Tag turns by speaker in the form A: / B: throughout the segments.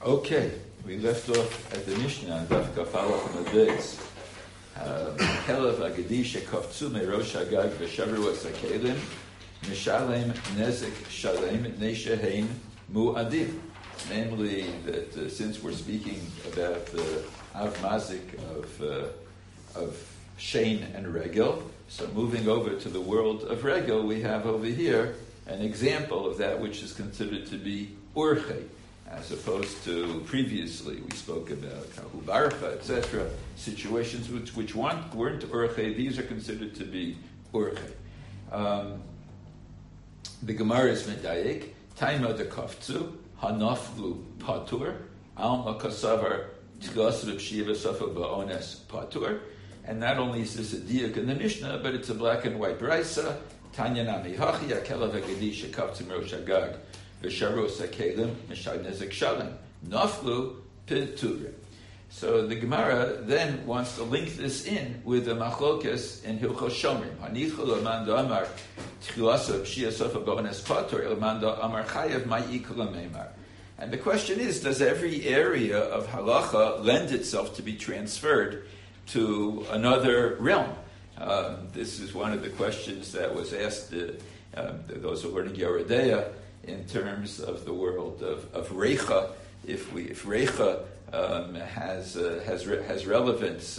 A: Okay, we left off at the Mishnah on Daf Kaf Aleph Amud Kelev Agadish Kafzu Merosh Hagag V'Shavru Asakelim Mishalem Nezek Shalem Neshehein Mu'adim. Namely, that since we're speaking about the Av Mazik of Shein and Regel, so moving over to the world of Regel, we have over here an example of that which is considered to be Urche, as opposed to previously we spoke about Kahubarcha, etc., situations which weren't Urche. These are considered to be Urche. The Gemara is Medayik, Taima de Kafzu, Hanaflu Patur, Alma Kasavar Tchilas Reb Safa Ba'ones Patur. And not only is this a diak in the Mishnah, but it's a black and white brisa. Tanya Nami Hachi Akela V'Gedi Shekavtzim Rosh Hagag V'Sharu Sakelim Mishai Nezek Shalem Naflu Peturim. So the Gemara then wants to link this in with the Machlokas in Hilchos Shomrim. Hanichul Amanda Amar Tchilasa Pshia Sofa Ba'ones Patur Amanda Amar Chayev Ma'ikul Meimar. And the question is, does every area of halacha lend itself to be transferred to another realm? This is one of the questions that was asked those who are learning Yeridea in terms of the world of Reicha. If Reicha has relevance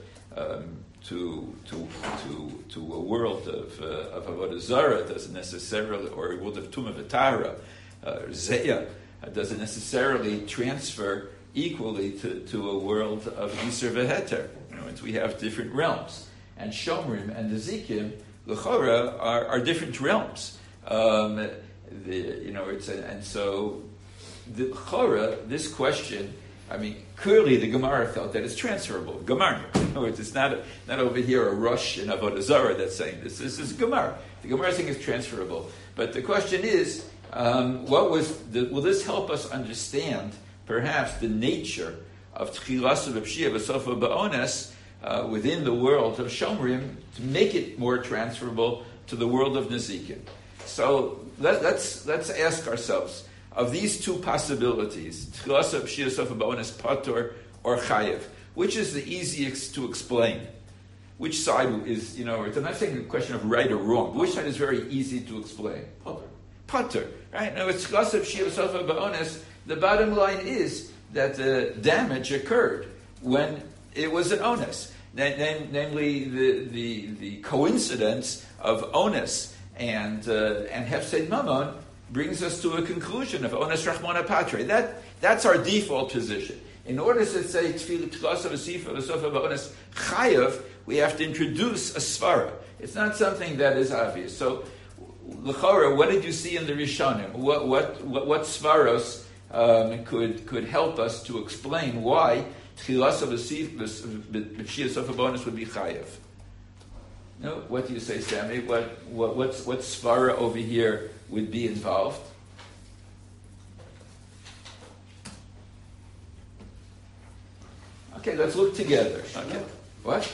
A: to a world of Avodah Zarah, doesn't necessarily, or a world of Tumah V'Tahara, Zeya, doesn't necessarily transfer equally to a world of Yisur V'Heter. We have different realms, and Shomrim and Nezikim, L'chora, are different realms. And so the L'chora, this question, clearly the Gemara felt that it's transferable. Gemara, in other words, it's not over here a rush in Avodah Zarah that's saying this. This is Gemara. The Gemara saying it's transferable, but the question is, will this help us understand perhaps the nature of Tchilas of Pshia V'Sofa Ba'ones within the world of Shomrim to make it more transferable to the world of Nezikim? So let's ask ourselves, of these two possibilities, Tchilas of Pshia V'Sofa Ba'ones Patur or Chayev, which is the easiest to explain? Which side is, I'm not saying a question of right or wrong, but which side is very easy to explain? Patur, right? Now, it's Tchilas of Pshia V'Sofa Ba'ones. The bottom line is that the damage occurred when it was an onus, namely the coincidence of onus and hefsed mamon brings us to a conclusion of onus rachmana patre. That's our default position. In order to say tchilas of asifa v'sofa ba'onus chayav, we have to introduce a svara. It's not something that is obvious. So, l'chora, what did you see in the Rishonim? What svaros could help us to explain why Tchilas of Pshia Sofa Ba'ones would be chayev? No, what do you say, Sammy? What svara over here would be involved? Okay, let's look together. Okay, what?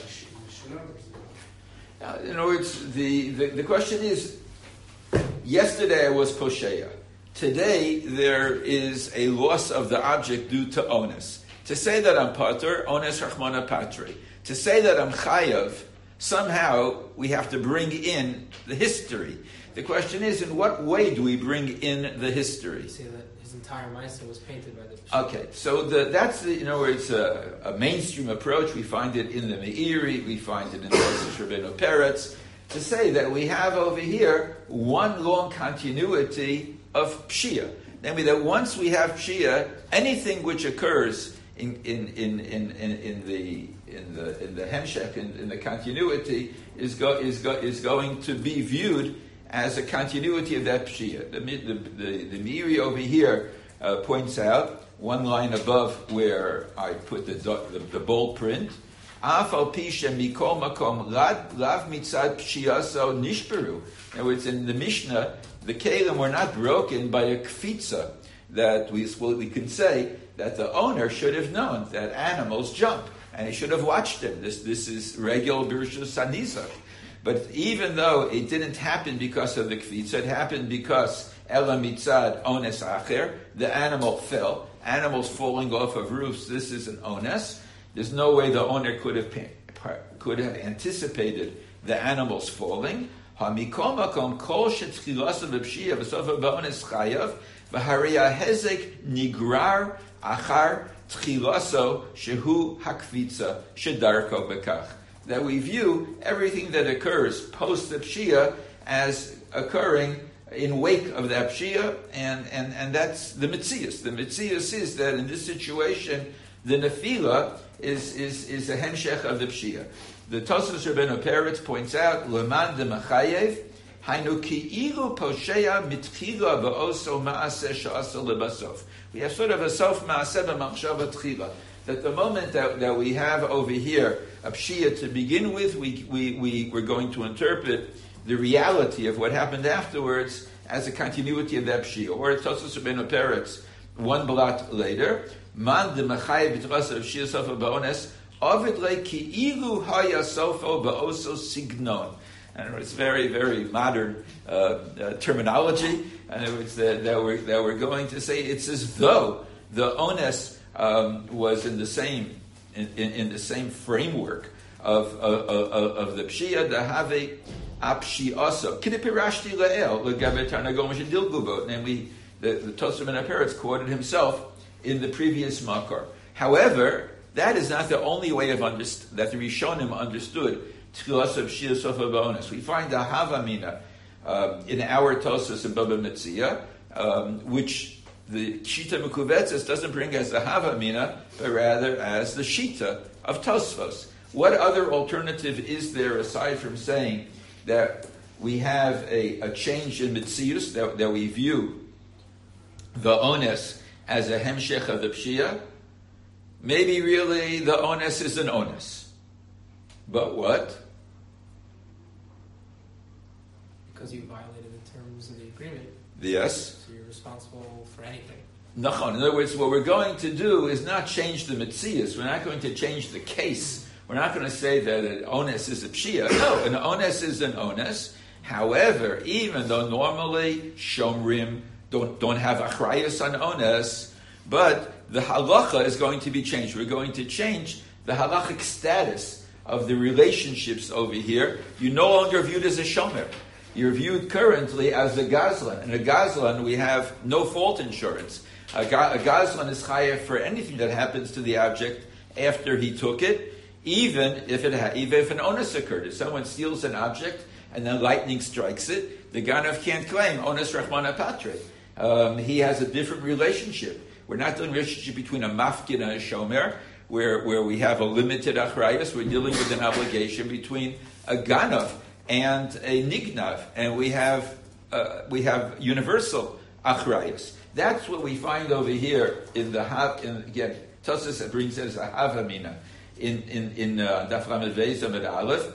A: In other words, the question is: yesterday I was posheya. Today, there is a loss of the object due to onus. To say that I'm patur, onus rachmana patri. To say that I'm chayav, somehow we have to bring in the history. The question is, in what way do we bring in the history?
B: You say that his entire Maisa was painted by the Pshia.
A: Okay, so that's it's a mainstream approach. We find it in the Meiri, we find it in the Rabbeinu Peretz, to say that we have over here one long continuity of Pshia. Namely, that once we have Pshia, anything which occurs in the hemshech, in the continuity, is going to be viewed as a continuity of that Pshia. The Meiri over here points out one line above where I put the bold print. Afal pisha mikol makom lav mitzad pshiaso nishperu. In other words, in the Mishnah, the kelim were not broken by a kfitza. That we can say that the owner should have known that animals jump, and he should have watched them. This is regular birshus sanizah. But even though it didn't happen because of the kfitza, it happened because ela mitzad ones acher. The animal fell. Animals falling off of roofs, this is an ones. There's no way the owner could have anticipated the animals falling. Hamikol makom kol shetchilasav b'pshia v'sofa ba'ones chayav v'harei hezek nigrar achar tchilaso shehu hakvitza shedarko bekach. That we view everything that occurs post the pshia as occurring in wake of that pshia, and that's the mitzias. The mitzias is that in this situation, the nefila is a hemshech of the pshia. The Tosfos Rabbeinu Peretz points out, Leman de Machayev, Hainu ki'ilu posheya mitchila va'oso ma'aseh sha'asa lebasof. We have sort of a sof ma'aseh b'machshava tchila. That the moment that we have over here a pshia to begin with, we're going to interpret the reality of what happened afterwards as a continuity of that pshia. Or Tosfos Rabbeinu Peretz, one blot later, Man de Machayev b'tras of pshia sofa ba'ones, Ovid le ki'ilu haya sofo ba'oso signon. And it's very, very modern terminology. And it's that we're going to say it's as though the ones was in the same framework of the pshia dahave apshi also. Kidipirashti le'el legabe tarnagom shedilgubo. Namely, the Tosfos Rabbeinu Peretz quoted himself in the previous makar. However, that is not the only way of that the Rishonim understood Tchilas of Shia Sofa Ba'ones. We find the Havamina in our Tosfos and Baba Metzia, which the Shita Mekuvetzes doesn't bring as the Havamina, but rather as the Shita of Tosfos. What other alternative is there aside from saying that we have a change in Metzius, that we view the Ones as a Hemshech of the Pshia? Maybe really the onus is an onus. But what?
B: Because you violated the terms of the agreement.
A: Yes.
B: So you're responsible for anything.
A: Nachon. In other words, what we're going to do is not change the mitzias. We're not going to change the case. We're not going to say that an onus is a pshia. No, an onus is an onus. However, even though normally shomrim don't have achrayus on onus, but the halacha is going to be changed. We're going to change the halachic status of the relationships over here. You're no longer viewed as a shomer. You're viewed currently as a gazlan. And a gazlan, we have no fault insurance. A gazlan is chayav for anything that happens to the object after he took it, even if an onus occurred. If someone steals an object and then lightning strikes it, the ganav can't claim onus rachmana patre. He has a different relationship. We're not doing a relationship between a mafkid and a shomer, where we have a limited achrayus. We're dealing with an obligation between a ganav and a nignav, and we have universal achrayus. That's what we find over here in the again. Tosfos brings it as a havamina in Daf Lamed Beis Amud Aleph.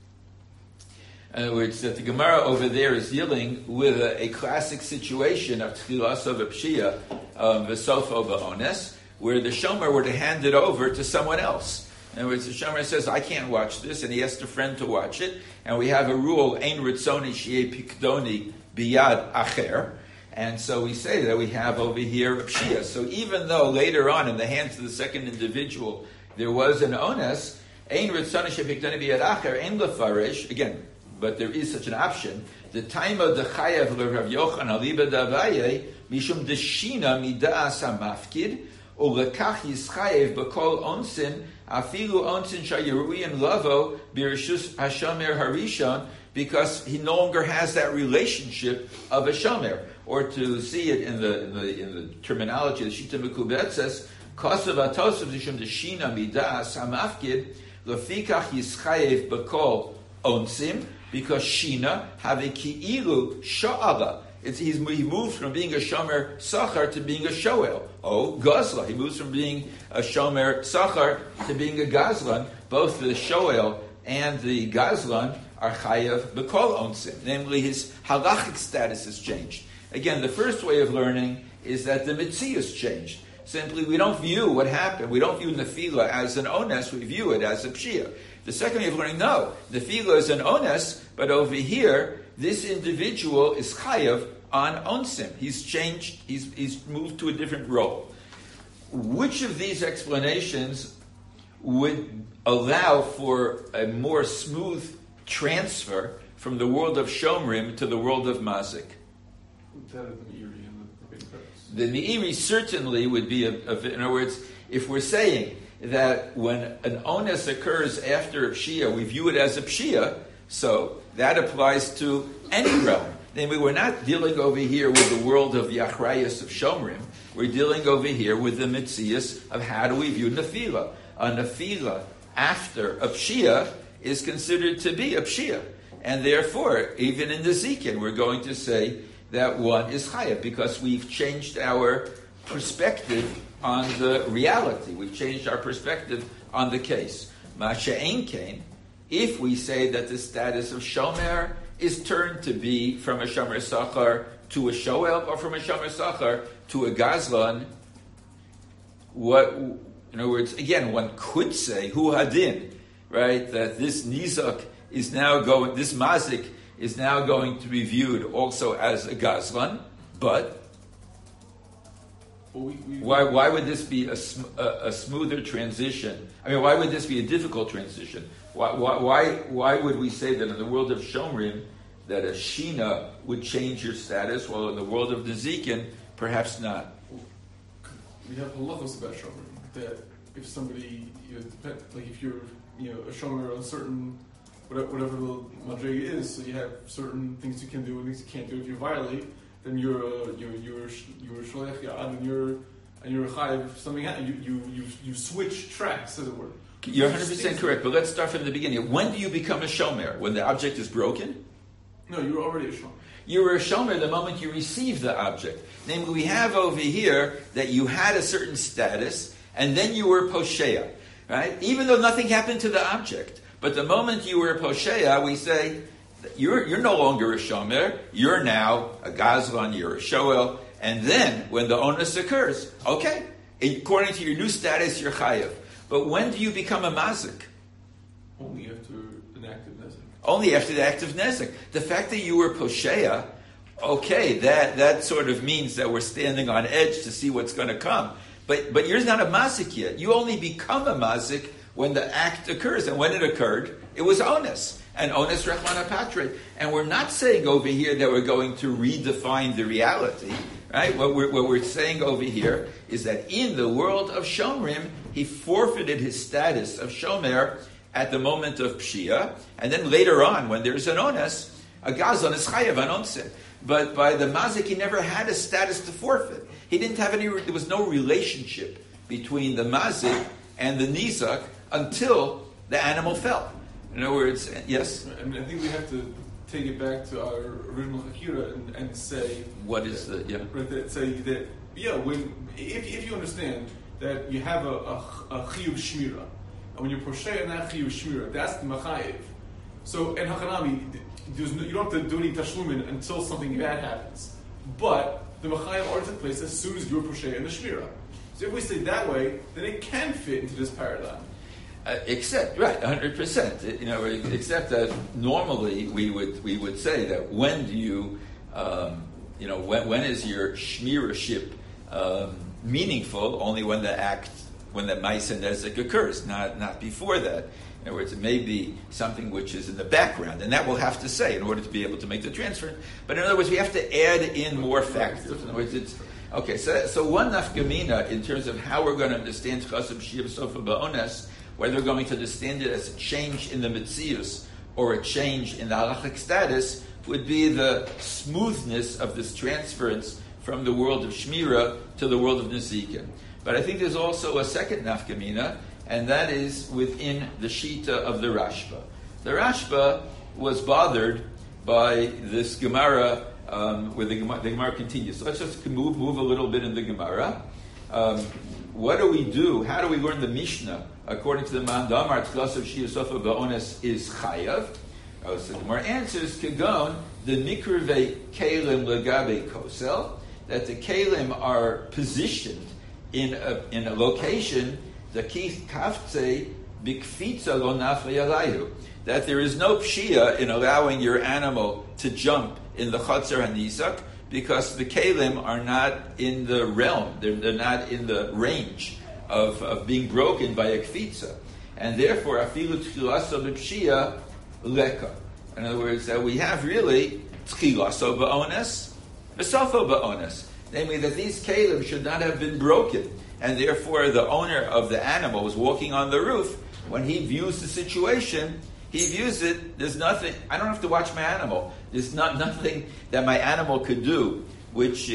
A: Which that the Gemara over there is dealing with a classic situation of Tchilas of a Pshia, V'sofo Ba'ones, where the Shomer were to hand it over to someone else. In other words, the Shomer says, I can't watch this, and he asked a friend to watch it, and we have a rule, Ein Ritzoni Shi'e Pikdoni Biyad Acher, and so we say that we have over here a Pshia. So even though later on in the hands of the second individual there was an Ones, Ein Ritzoni Shi'e Pikdoni Biyad Acher, Ein Lefaresh, again, but there is such an option. The time of the chayav Rav Yochanan aliba davaye mishum deshina midas hamafkid ulekach yischayev b'kol onsin afilu onsin shayiruin lavo birishus hashamer harishon, because he no longer has that relationship of a shomer. Or to see it in the terminology of the Shita Mekubetzes, kosav atosov mishum deshina midas hamafkid lefikach yischayev b'kol onsim. Because Shina have a ki'ilu sha'ala. He moves from being a shomer sachar to being a shoel. Oh, gazla. He moves from being a shomer sachar to being a gazlan. Both the shoel and the gazlan are chayav b'kol onsim. Namely, his halachic status has changed. Again, the first way of learning is that the mitzias changed. Simply, we don't view what happened. We don't view nefila as an ones. We view it as a pshia. The second way of learning, no, nefila is an ones, but over here, this individual is chayav on onsim. He's changed, he's moved to a different role. Which of these explanations would allow for a more smooth transfer from the world of Shomrim to the world of Mazik?
C: That is the Meiri and the Rabbeinu Peretz.
A: The Meiri certainly would be, in other words, if we're saying that when an onus occurs after a pshia, we view it as a pshia, so that applies to any realm. Then we're not dealing over here with the world of the achrayus of Shomrim. We're dealing over here with the mitzias of how do we view nefila. A nefila after a pshia is considered to be a pshia. And therefore, even in the zikin, we're going to say that one is chayav because we've changed our perspective on the reality. We've changed our perspective on the case. Masha'en kain, if we say that the status of shomer is turned to be from a shomer sachar to a shoel, or from a shomer sachar to a gazlan, what, in other words, again, one could say, hu hadin, right, that this nizak is now going, this mazik is now going to be viewed also as a gazlan, but why would this be a smoother transition? I mean, why would this be a difficult transition? Why would we say that in the world of Shomrim that a Shina would change your status, while in the world of Nezikin, perhaps not?
C: We have halachos about Shomrim, that if somebody, like if you're, a Shomer on certain, whatever the madrega is, so you have certain things you can do and things you can't do. If you violate, then you're sholech yad, and you're a chayiv. If something happens, you switch tracks, as it were.
A: You're 100% correct, but let's start from the beginning. When do you become a shomer? When the object is broken?
C: No, you were already a shomer.
A: You were a shomer the moment you received the object. Namely, we have over here that you had a certain status, and then you were posheya, right? Even though nothing happened to the object. But the moment you were posheya, we say, you're no longer a shomer, you're now a gazlan, you're a shoel, and then, when the onus occurs, okay, according to your new status, you're chayav. But when do you become a mazik?
C: Only after an active nezek.
A: Only after the active nezek. The fact that you were posheya, okay, that sort of means that we're standing on edge to see what's going to come. But you're not a mazik yet. You only become a mazik when the act occurs. And when it occurred, it was onus. And onus rechmana patre. And we're not saying over here that we're going to redefine the reality. Right? What we're saying over here is that in the world of Shomrim, he forfeited his status of Shomer at the moment of Pshia, and then later on, when there's an onus, a gazlan is chayav an onset. But by the mazik, he never had a status to forfeit. He didn't have any. There was no relationship between the mazik and the nizak until the animal fell. In other words, yes.
C: I mean, I think we have to take it back to our original Hakira and say
A: what is the
C: right? That say that when if you understand that you have a chiyuv shmira, and when you're poshay in that chiyuv shmira, that's the machayev. So in Hakanami, you don't have to do any tashlumin until something bad happens. But the machayev already took place as soon as you were poshay in the shmira. So if we say that way, then it can fit into this paradigm.
A: Except, right, 100%. Except that normally we would say that when do you, when is your shmiraship meaningful? Only when the ma'aseh nezek occurs, not before that. In other words, it may be something which is in the background, and that we'll have to say in order to be able to make the transfer. But in other words, we have to add in more factors. In other words, okay. So one nafkamina in terms of how we're going to understand chasam shiv sofa ba'ones, whether we're going to understand it as a change in the mitzius or a change in the halachic status, would be the smoothness of this transference from the world of Shmira to the world of Nezikin. But I think there's also a second nafkamina, and that is within the Shita of the Rashba. The Rashba was bothered by this Gemara, where the Gemara continues. So let's just move a little bit in the Gemara. What do we do? How do we learn the Mishnah? According to the Mandamar, Tchasav Shiyasofa Ba'ones is Chayav. So the Gemara answers, Kagon, the Mikrve Kalim Legabe Kosel, that the Kalim are positioned in a location, the Kith Kaftze Bikfitza Lo Nafri Alayhu, that there is no pshia in allowing your animal to jump in the Chatzar HaNizak, because the kalim are not in the realm, they're not in the range of being broken by a kfitza. And therefore, afilu tchilaso b'pshia leka. In other words, that we have really tchilaso ba'ones, v'sofo ba'ones. Namely, that these kalim should not have been broken. And therefore, the owner of the animal was walking on the roof. When he views the situation, he views it, there's nothing, I don't have to watch my animal. There's nothing that my animal could do which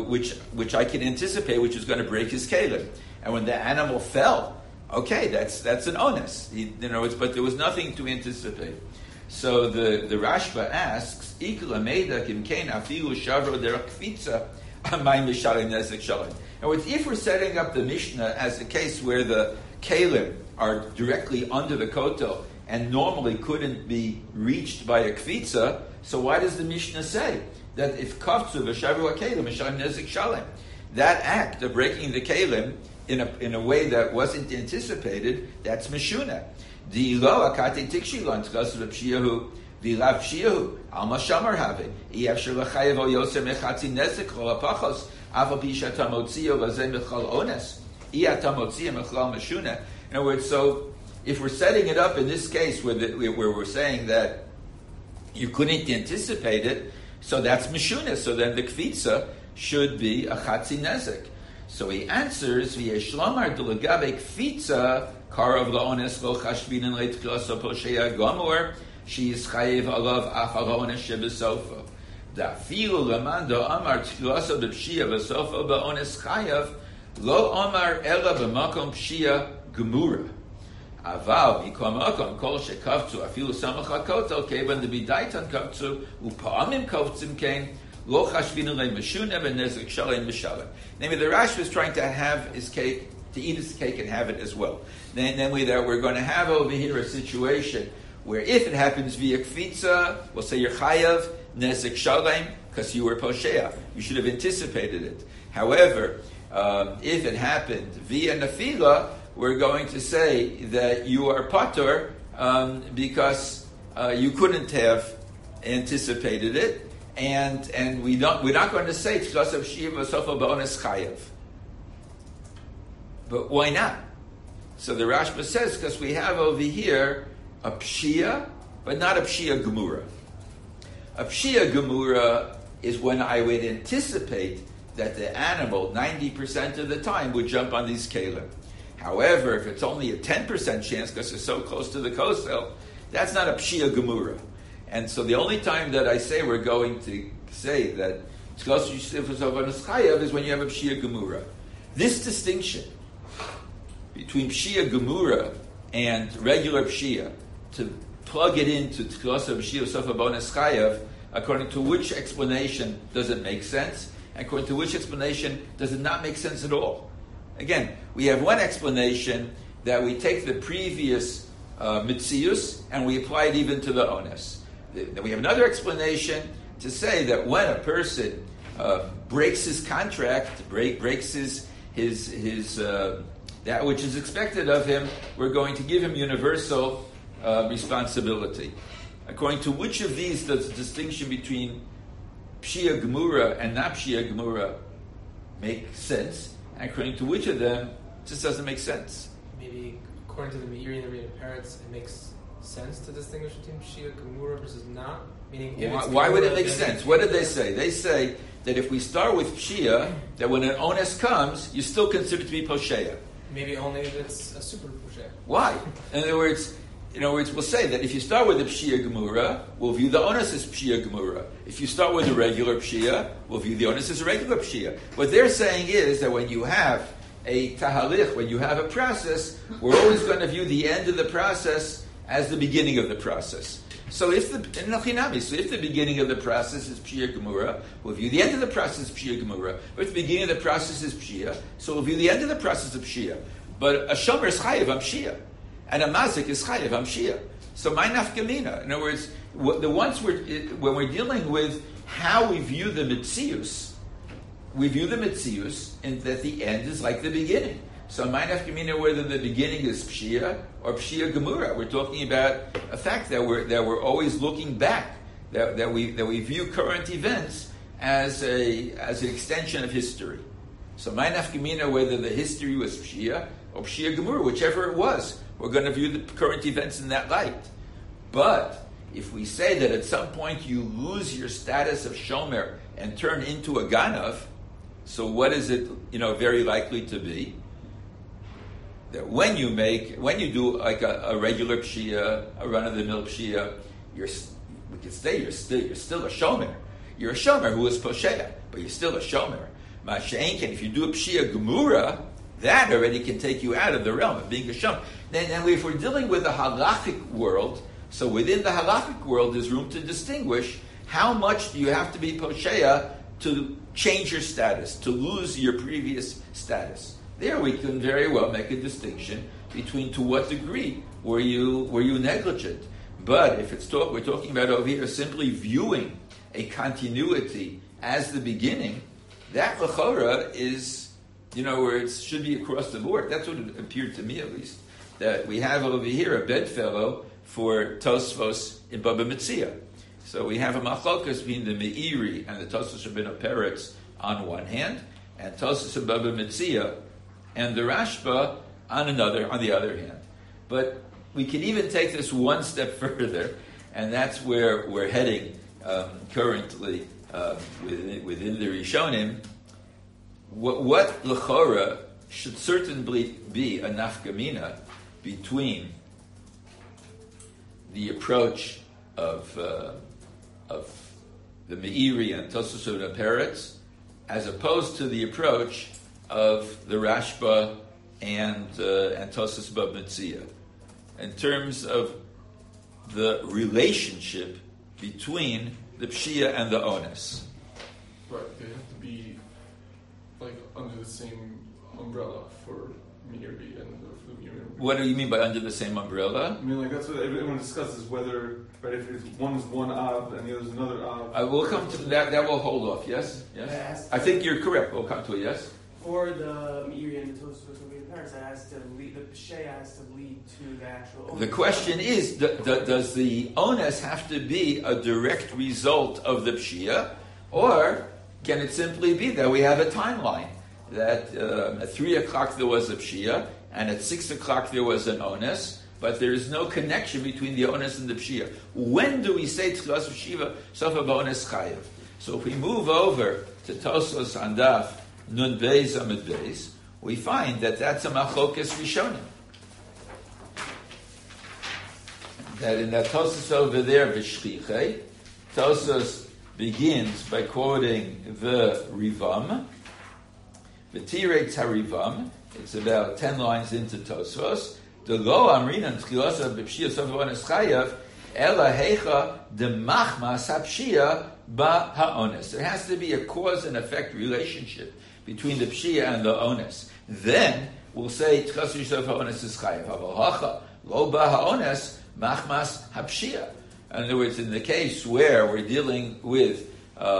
A: I can anticipate, which is going to break his kalim. And when the animal fell, okay, that's an onus. But there was nothing to anticipate. So the Rashba asks, Ikla meida kim kein afilu shavro derech kfitza amayim mishalim nezek shalom. In other words, if we're setting up the Mishnah as a case where the kalim are directly under the kotel and normally couldn't be reached by a kfitza, so why does the Mishnah say that if kafzu v'shavru ha'kelim mishalim nezek shalom, that act of breaking the kalim in a way that wasn't anticipated, that's meshuna. Di'ilo akate tikshilon tchasu v'pshiyahu v'lav pshiyahu alma shamar have iyafshir l'chayev o yosem echatzi nezek chol ha'pachos aval pi shatamotzio v'zeh mechal ones iyatamotzio mechal meshuna. In other words, so if we're setting it up in this case where we're saying that you couldn't anticipate it, so that's meshuna. So then the kfitza should be a chatzi nezek. So he answers, "V'yeshlomar d'legabe kfitza karav la'ones lo chashbinin leitklaso poshea gomor she's chayiv alav af ha'ones shebesofa da'afilu lamando amar tklaso b'pshia besofa ba'ones chayav lo amar ela b'makom pshia gemura aval mikom makom kol shekavtzu afilu samach hakotel kevan debidaitan kavtzu upa'amim kavtzim kein lo chashbinu le meshuna v'nezek shalem b'shalem." Namely, the Rashi is trying to have his cake, to eat his cake and have it as well. Namely, that we're going to have over here a situation where if it happens via kfitza, we'll say you're chayav nezek shalem because you were poshea. You should have anticipated it. However, if it happened via nafila, we're going to say that you are patur because you couldn't have anticipated it. And we're not going to say Tchlas of Shiva Sofa Ba'ones Chayev. But why not? So the Rashba says, because we have over here a Pshia, but not a Pshia Gemura. A Pshia Gemura is when I would anticipate that the animal, 90% of the time, would jump on these kalim. However, if it's only a 10% chance, because it's so close to the kosel, that's not a Pshia Gemura. And so the only time that I say we're going to say that is when you have a Pshia Gemura. This distinction between Pshia Gemura and regular Pshia, to plug it into Tchlas of Pshia Sofa Bonas Chayav, according to which explanation does it make sense, and according to which explanation does it not make sense at all. Again, we have one explanation that we take the previous Mitzius and we apply it even to the Ones. Then we have another explanation to say that when a person breaks his contract, breaks his that which is expected of him, we're going to give him universal responsibility. According to which of these does the distinction between Pshia Gemura and not Pshia Gemura make sense? And according to which of them it just doesn't make sense?
B: Maybe according to the Meiri and the Rita Peretz, it makes sense to distinguish between Pshia Gemura versus not? Meaning,
A: why would it make sense? What did they say? They say that if we start with Pshia, that when an onus comes, you still consider it to be Poshea.
B: Maybe only if it's a super Poshea.
A: Why? In other words, we'll say that if you start with the Pshia Gemura, we'll view the onus as Pshia Gemura. If you start with the regular Pshia, we'll view the onus as a regular Pshia. What they're saying is that when you have a tahalich, when you have a process, we're always going to view the end of the process as the beginning of the process. So if the beginning of the process is Pshia Gemura, we'll view the end of the process as Pshia Gemura. But if the beginning of the process is Pshia, so we'll view the end of the process of Pshia. But a Shomer is Chayev on Pshia, and a Mazik is Chayev on Pshia. So my nafkamina, in other words, when we're dealing with how we view the Mitzius, and that the end is like the beginning. So my nafkamina, whether the beginning is Pshia or Pshia Gemura, we're talking about a fact that we're always looking back, that we view current events as an extension of history. So my nafkamina, whether the history was Pshia or Pshia Gemura, whichever it was, we're going to view the current events in that light. But if we say that at some point you lose your status of Shomer and turn into a Ganav, so what is it, very likely to be? That when you do like a regular Pshia, a run-of-the-mill Pshia, we can say you're still a Shomer. You're a Shomer who is Posheya, but you're still a Shomer. Masha'enken, if you do a Pshia Gemura, that already can take you out of the realm of being a Shomer. Then if we're dealing with the halachic world, so within the halachic world there's room to distinguish how much do you have to be Posheya to change your status, to lose your previous status. There we can very well make a distinction between to what degree were you negligent. But if we're talking about over here simply viewing a continuity as the beginning, that l'chora is, where it should be across the board. That's what it appeared to me, at least, that we have over here a bedfellow for Tosfos in Baba Metzia. So we have a machlokas between the Meiri and the Tosfos Rabbeinu Peretz on one hand, and Tosfos and Baba Metzia and the Rashba on the other hand. But we can even take this one step further, and that's where we're heading currently within the Rishonim. What l'chora should certainly be a nafkamina between the approach of the Meiri and Tosfos Rabbeinu Peretz, as opposed to the approach of the Rashba and Tosfos Baba Metzia, in terms of the relationship between the Pshia and the Ones.
C: Right, they have to be under the same umbrella for Meiri and for the Meiri.
A: What do you mean by under the same umbrella?
C: I mean, that's what everyone discusses, whether, right, if one is one Av and the other is another Av.
A: We'll come to that. That will hold off. Yes. I think you're correct. We'll come to it. Yes.
D: For the Meiri and the Tosfos Rabbeinu Peretz, that has to lead, the Pshei has to lead to the actual.
A: The question is, does the onus have to be a direct result of the Pshia, or can it simply be that we have a timeline, that at 3 o'clock there was a Pshia, and at 6 o'clock there was an onus, but there is no connection between the onus and the Pshia? When do we say Tchilas Shiva, Sofa B'Ones Chayev? So if we move over to Tosfos Andaf, Nun Beis Amid Beis, we find that that's a machlokas rishonim. That in that Tosfos over there, V'shchichei, Tosfos begins by quoting the Rivam, V'tirei Tzarivam. It's about 10 lines into Tosfos. The lo amrinan tchilosa b'pshia sof b'ones chayav ela heicha demachmas hapshia ba ha'ones. There has to be a cause and effect relationship between the pshia and the ones. Then we'll say tchilas sof ha'ones is chayav. Avahacha lo ba ha'ones machmas hapshia. In other words, in the case where we're dealing with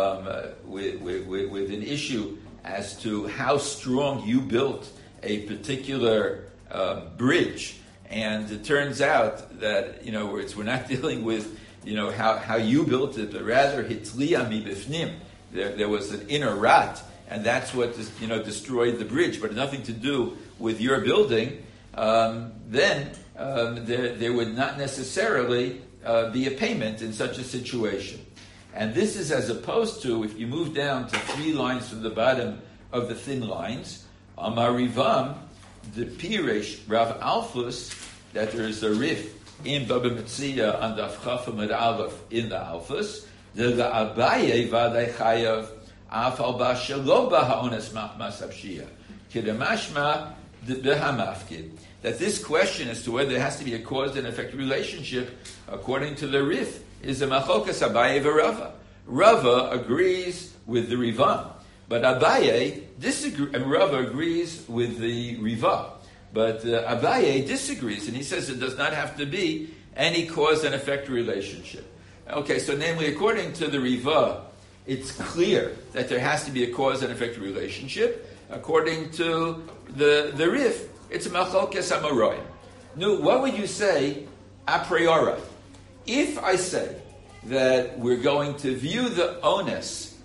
A: an issue as to how strong you built a particular bridge, and it turns out that we're not dealing with how you built it, but rather hitzliya mi bifnim. There was an inner rot, and that's what destroyed the bridge, but nothing to do with your building. Then there would not necessarily be a payment in such a situation. And this is as opposed to, if you move down to 3 lines from the bottom of the thin lines, Amar Rivam, the Piresh Rav Alphus, that there is a rif in Baba Metzia on the Chaf Amid Aleph in the Alphus, the Abaye Vadai Chayav Afal Ba Shelo Ba Ha'ones Machmas Hapshia Kedamashma Behamafkid. That this question as to whether there has to be a cause and effect relationship, according to the rif, is a machokas Abaye v'Rava. Rava agrees with the Rivam, but Abaye disagrees, and Rava agrees with the Riva. But Abaye disagrees, and he says it does not have to be any cause and effect relationship. Okay, so namely, according to the Riva, it's clear that there has to be a cause and effect relationship. According to the Rif, it's a machlokes amaroyim. Now, what would you say a priori? If I say that we're going to view the onus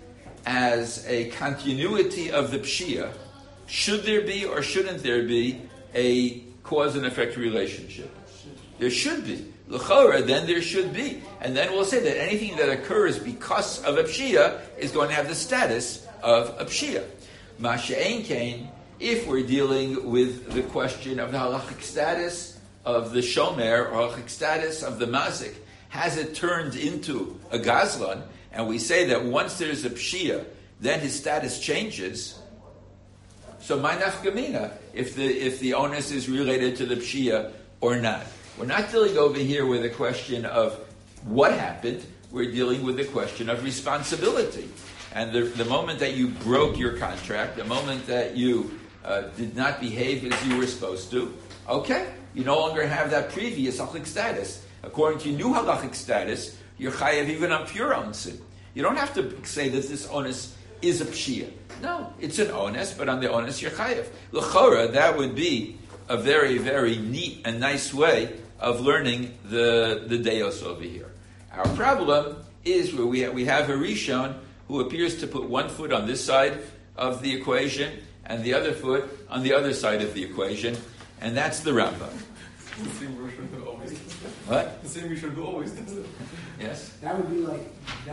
A: as a continuity of the pshia, should there be or shouldn't there be a cause and effect relationship? There should be. L'chora, then there should be. And then we'll say that anything that occurs because of a pshia is going to have the status of a pshia. Masha'ein kain, if we're dealing with the question of the halachic status of the shomer or halachic status of the mazik, has it turned into a gazlan? And we say that once there's a pshia, then his status changes. So my nafkamina, if the onus is related to the pshia or not. We're not dealing over here with a question of what happened. We're dealing with the question of responsibility. And the moment that you broke your contract, the moment that you did not behave as you were supposed to, okay, you no longer have that previous halachic status. According to your new halachic status, you're chayav even on pure onsin. You don't have to say that this onus is a pshia. No, it's an onus, but on the onus you're chayav. L'chora, that would be a very, very neat and nice way of learning the deos over here. Our problem is where we have a Rishon who appears to put one foot on this side of the equation and the other foot on the other side of the equation, and that's the Rambam.
C: The same Rishon who always does it.
A: What?
C: The same Rishon who always does it.
A: Yes?
E: That would be like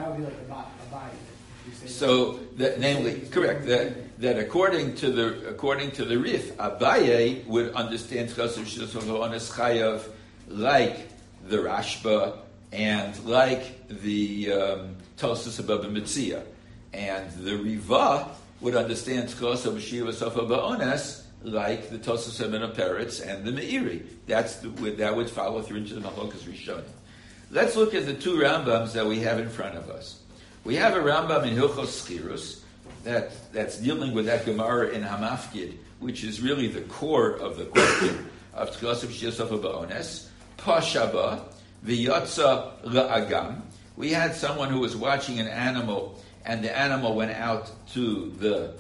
E: a body.
A: So, namely, correct, that according to the Rif, Abaye would understand Chassid Shilsov Chayav like the Rashba and like the Tosas Abba Mitzia. And the Riva would understand Chassid Shiva Sofa Ba'ones like the Tosas Abba Peretz and the Meiri. That would follow through into the Machlokas Rishonim. Let's look at the two Rambams that we have in front of us. We have a Rambam in Hilchos Schirus that's dealing with that Gemara in Hamafkid, which is really the core of the question of Tchilas B'Shia Sofa Ba'ones. Pashaba v'yatza la'agam. We had someone who was watching an animal, and the animal went out to the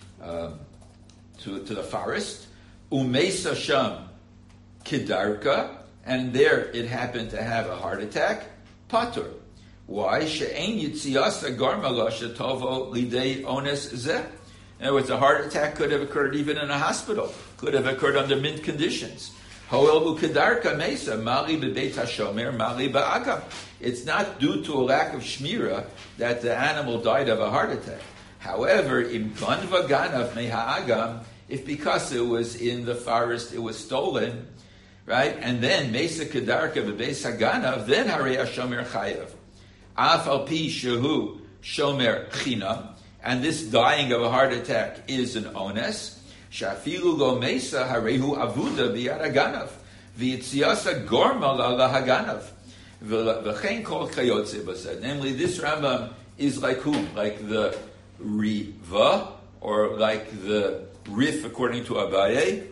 A: forest. Umeisa sham kidarka, and there it happened to have a heart attack. Patur. Why? She'ein yitziasa garmala shetovo lidei ones zeh. In other words, a heart attack could have occurred even in a hospital. Could have occurred under mint conditions. Hoel ukedarka mesa mali bebeit hashomer mali ba'agam. It's not due to a lack of shmira that the animal died of a heart attack. However, im ganva ganav meha'agam, if because it was in the forest, it was stolen, right? And then mesa kedarka bebeis haganav, then harei hashomer chayav. Af al pi shehu shomer chinam, and this dying of a heart attack is an ones. Shafilu lo mesa harehu avuda biyad haganav v'yitziasa gorma la haganav v'chein kol chayotze b'sed. Namely, this Rambam is like whom? Like the Riva, or like the Rif according to Abaye?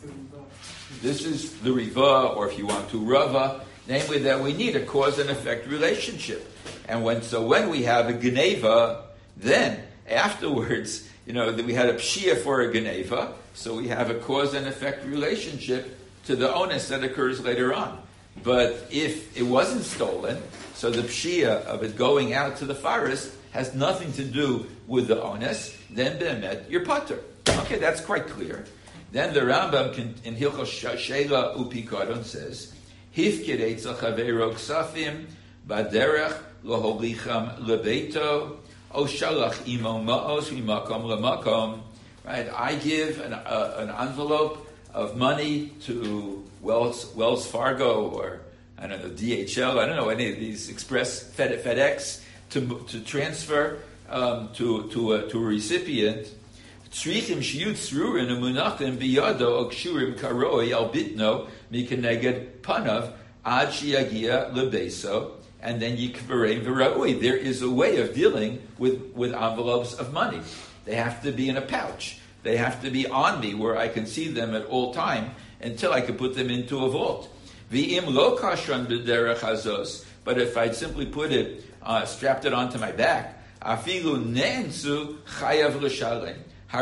A: This is the Riva, or if you want to Rava. Namely, that we need a cause and effect relationship. And when we have a Geneva, then afterwards, that we had a Pshia for a Geneva, so we have a cause and effect relationship to the onus that occurs later on. But if it wasn't stolen, so the Pshia of it going out to the forest has nothing to do with the onus, then Be'emet, you're Pater. Okay, that's quite clear. Then the Rambam in Hilchos Sheila Upikadon says, Hifkid Eitzel Chaveiro Ksafim Baderech Loholicham Lebeito O Shalach Imo Ma'os Mimakom Lemakom. Right, I give an envelope of money to Wells Fargo, or I don't know, DHL, I don't know, any of these Express, FedEx, to transfer to a recipient. Tzrichim shiyut tzrurin umunachim biyado okshurim karoi albitno mikeneged panav ad shiyagia lebeso, and then yikvarei v'raui. There is a way of dealing with envelopes of money. They have to be in a pouch. They have to be on me where I can see them at all time until I can put them into a vault. V'im lo kashran b'derech hazos. But if I'd simply put it, strapped it onto my back, afilu ne'ensu chayav l'shalem.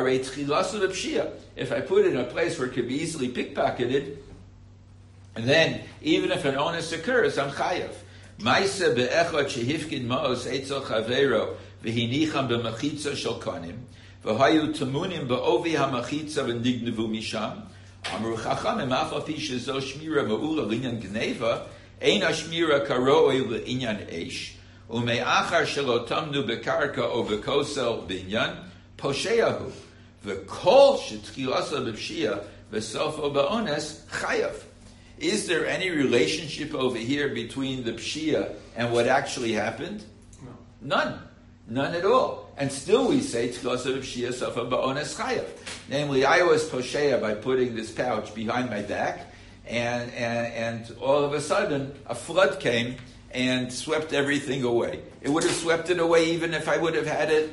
A: If I put it in a place where it could be easily pickpocketed, and then even if an onus occurs, I'm chayav. Ma'aseh be'echad shehifkid ma'os eitzel chavero v'hinicham b'machitza shel kanim, v'hayu tamunim ba'ovi hamachitza v'nignevu misham. Amru chachamim afa pi shezo shmira ma'ula l'inyan gneva, ein hashmira karoi l'inyan eish, ume'achar shelo tamnu bekarka o bekosel binyan, posheyahu, v'kol shetchilasa b'pshia v'sofo ba'ones chayav. Is there any relationship over here between the pshia and what actually happened?
C: No.
A: None at all. And still we say tchilasa b'pshia sofo ba'ones chayav. Namely, I was posheya by putting this pouch behind my back, and all of a sudden a flood came and swept everything away. It would have swept it away even if I would have had it,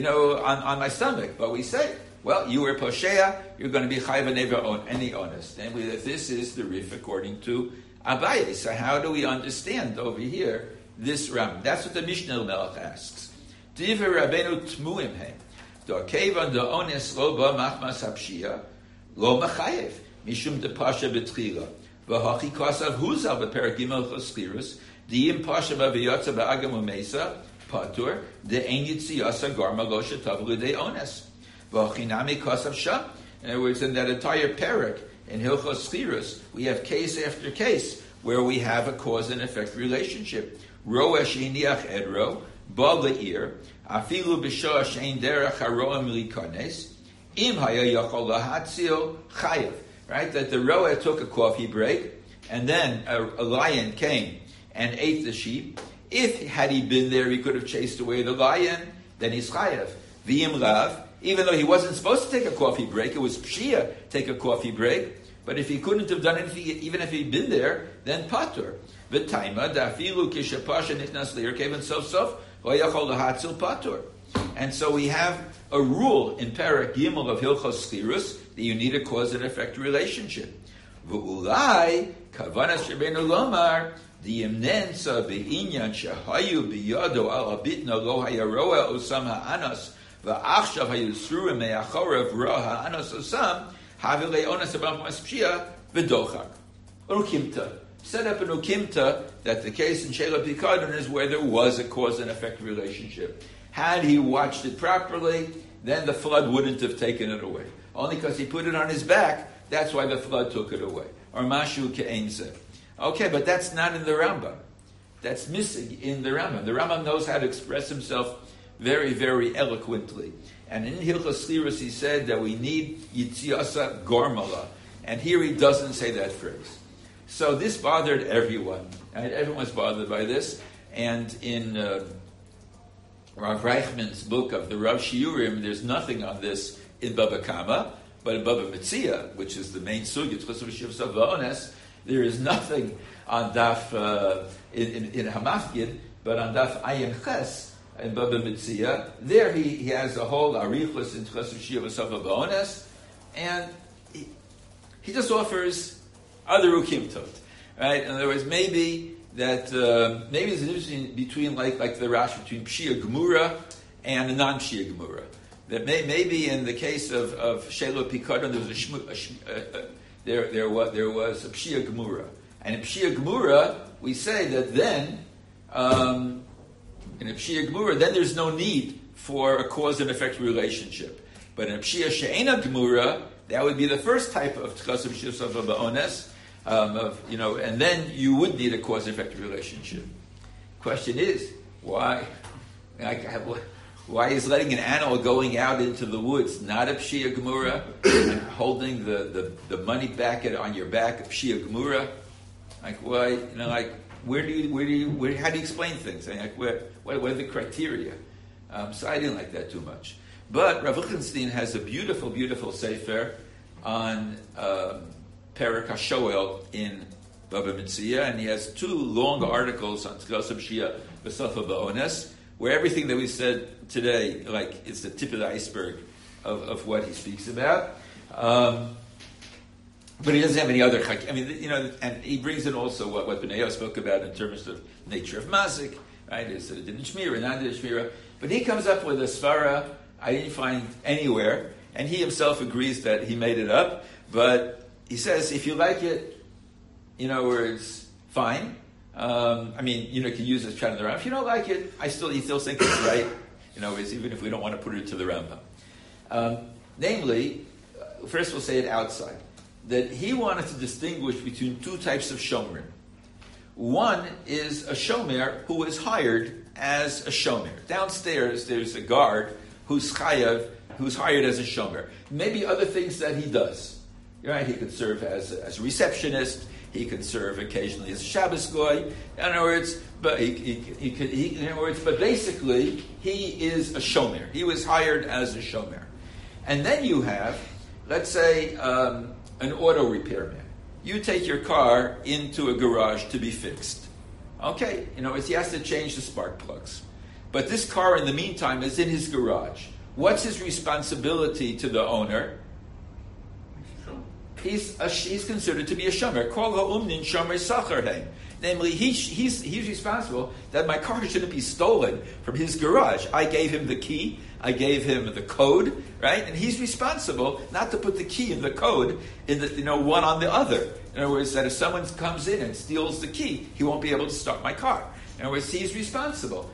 A: on my stomach. But we say, well, you were posheya, you're going to be chayv never on any honest. Namely, that this is the rif according to Abaye. So how do we understand over here this Ram? That's what the Mishnah Melech asks. Divrei Rabbeinu tmuim hem. Do kevan do ones lo ba machmas hapshia lo machayev mishum de pasha betchila v'hachi kasav huzal beperak gimel choskirus diim pasha b'viyotza ba'agam u'mesa patur de ein yitziyasa garma lo shetav l'dei ones v'hachi nami kasav sham. In other words, in that entire parak in Hilchos Schirus, we have case after case where we have a cause and effect relationship. Roa sheiniach edro ba le'ir afilu b'shoah shein derech haroa milikanes im haya yachol lahatzil chayav. Right, that the roa took a coffee break, and then a lion came and ate the sheep. If had he been there, he could have chased away the lion. Then he's chayav. V'im lav, even though he wasn't supposed to take a coffee break, it was pshia take a coffee break. But if he couldn't have done anything, even if he'd been there, then patur. V'taima dafilu kishapasha nichnas leirkev sof sof v'yachol lahatzil patur. And so we have a rule in Parak Gimel of Hilchos Schirus that you need a cause and effect relationship. V'ulai kavanas shebeinu lomar diimnensa be'inyan shehayu biyado al abitna lo hayaroa osam ha'anas v'achshav hayusruim me'achorav ra ha'anas osam havile onas abam maspshia v'dochak. Ukimta. Set up an ukimta that the case in Sheila Pikadon is where there was a cause and effect relationship. Had he watched it properly, then the flood wouldn't have taken it away. Only because he put it on his back, that's why the flood took it away. Or mashu ke'einze. Okay, but that's not in the Rambam. That's missing in the Rambam. The Rambam knows how to express himself very, very eloquently. And in Hilchos Schirus he said that we need Yitziasa Gormala. And here he doesn't say that phrase. So this bothered everyone. Right? Everyone was bothered by this. And in Rav Reichman's book of the Rav Shiurim, there's nothing on this in Baba Kama, but in Baba Metzia, which is the main sugya, there is nothing on Daf in Hamafgid, but on Daf Ayin Ches in Baba Metzia. There he has a whole arichus in Tchas Shiva Sava Ba'ones, and he just offers other ukimtot, right? In other words, maybe that maybe there's a difference between like the Rash between Pshia Gemura and a non-Pshia Gemura. That maybe in the case of Sheila Pikadon there was a Pshia Gemura, and in Pshia Gemura we say that then in a Pshia Gemura then there's no need for a cause and effect relationship. But in a Pshia She'ena Gemura, that would be the first type of Tchas of Shusava Ba'ones. And then you would need a cause-effect relationship. Question is, why is letting an animal going out into the woods not a Pshia Gemura, and holding the money back on your back a Pshia Gemura? Like why? How do you explain things? What are the criteria? So I didn't like that too much. But Rav Lichtenstein has a beautiful, beautiful sefer on Parak HaShoel in Baba Metzia, and he has two long articles on Tchilas Pshia V'Safa Ba'ones, where everything that we said today, it's the tip of the iceberg of what he speaks about. But he doesn't have any other. And he brings in also what Beneo spoke about in terms of nature of mazik, right? Is it didn't shmira, not did shmira? But he comes up with a svara I didn't find anywhere, and he himself agrees that he made it up, but he says, if you like it, words, fine. You can use this chat in the round. If you don't like it, he still thinks it's right. even if we don't want to put it to the Rambam. Namely, first we'll say it outside, that he wanted to distinguish between two types of shomer. One is a shomer who is hired as a shomer. Downstairs, there's a guard who's chayav, who's hired as a shomer. Maybe other things that he does. Right? He could serve as a receptionist. He could serve occasionally as a Shabbos goy. In other words, but but basically, he is a shomer. He was hired as a shomer. And then you have, let's say, an auto repairman. You take your car into a garage to be fixed. Okay, he has to change the spark plugs. But this car, in the meantime, is in his garage. What's his responsibility to the owner? He's considered to be a shomer. Kol ha'umnin shomer sachar heim. Namely, he's responsible that my car shouldn't be stolen from his garage. I gave him the key. I gave him the code, right? And he's responsible not to put the key and the code in the one on the other. In other words, that if someone comes in and steals the key, he won't be able to start my car. In other words, he's responsible.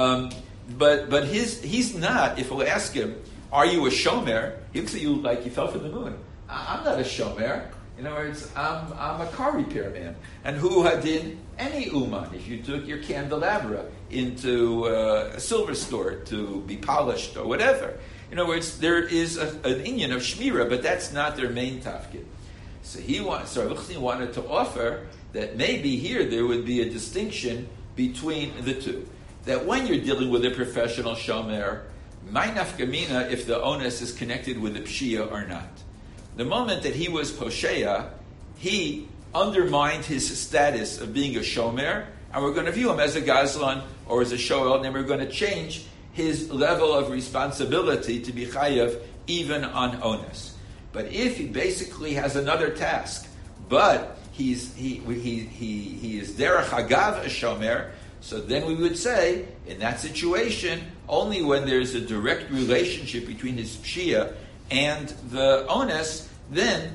A: But he's not. If we'll ask him, "Are you a shomer?" He looks at you like you fell from the moon. I'm not a shomer. In other words, I'm a car repairman. And who hadin any uman? If you took your candelabra into a silver store to be polished or whatever. In other words, there is an inyan of shmira, but that's not their main tafkid. So Rav wanted to offer that maybe here there would be a distinction between the two. That when you're dealing with a professional shomer, my nafkamina if the onus is connected with the pshia or not. The moment that he was posheya, he undermined his status of being a shomer, and we're going to view him as a gazlan or as a shoel, and we're going to change his level of responsibility to be chayav even on onus. But if he basically has another task, but he is derech hagav a shomer, so then we would say in that situation only when there's a direct relationship between his pshia and the onus, then